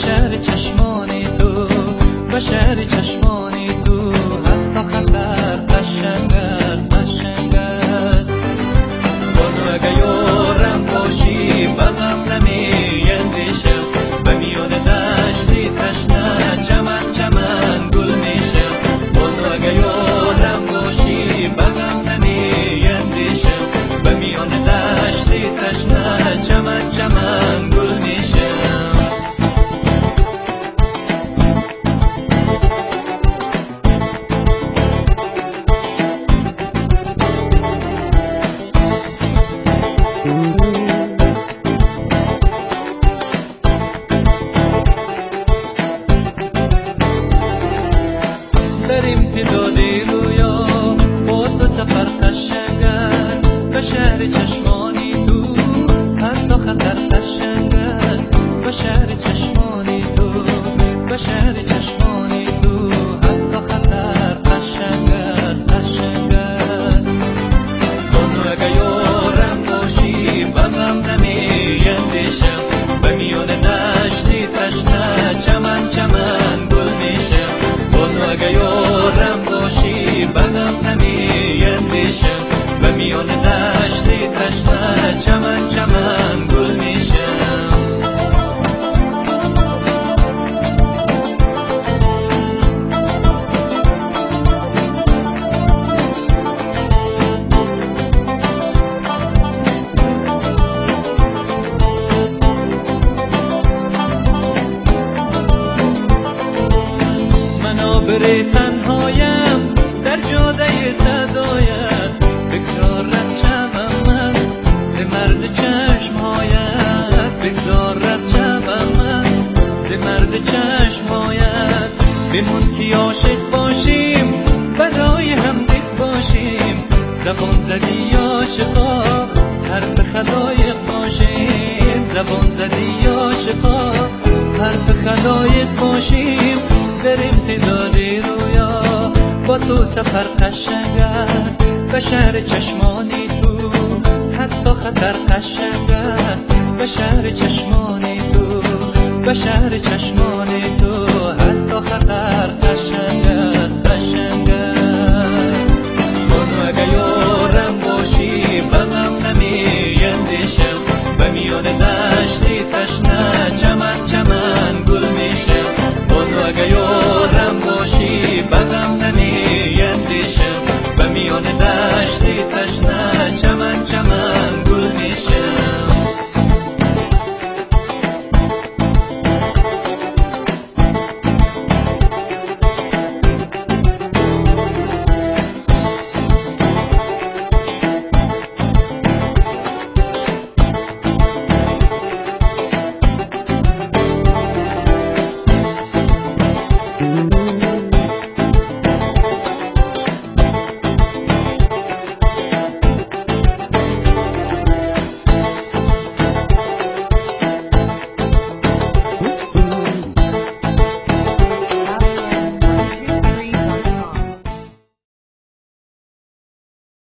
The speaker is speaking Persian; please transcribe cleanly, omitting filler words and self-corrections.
شهر چشمانی تو، به شهر چشمانی تو، حتی خطر قشنگ است، قشنگ است. بانو اگه یارم باشی به غم نمی اندیشم، به میان دشتی تشنه چمن چمن گل میشم. بانو اگه یارم باشی به غم نمی اندیشم، به میان دشتی تشنه چمن چمن گل میشم. در امتدادی رویا با تو سفر قشنگ است، به شهر چشمانی تو حتی خطر قشنگ است. به شهر چشمانی تو، به شهر چشمانی تو، حتی خطر قشنگ است، قشنگ است. بانو اگه یارم باشی به غم نمی اندیشم، به میان دشتی تشنه چمن چمن گل میشم. بانو اگه یارم باشی به غم نمی اندیشم، به میان دشتی تشنه چمن چمن گل میشم. منابر تنهایم در جاده صدایت، بگذارد شبم من ز مرد چشمهایت، بگذارد شبم من ز مرد چشمهایت. بمون که عاشق باشیم برای هم دل باشیم، زبان زدی عاشقا حرف خلایق باشیم، زبان زدی عاشقا حرف خلایق باشیم. در امتدادی رویا با تو سفر قشنگ است، به شهر چشمانی تو حتی خطر قشنگ است. به شهر چشمانی تو، به شهر چشمانی تو، حتی خطر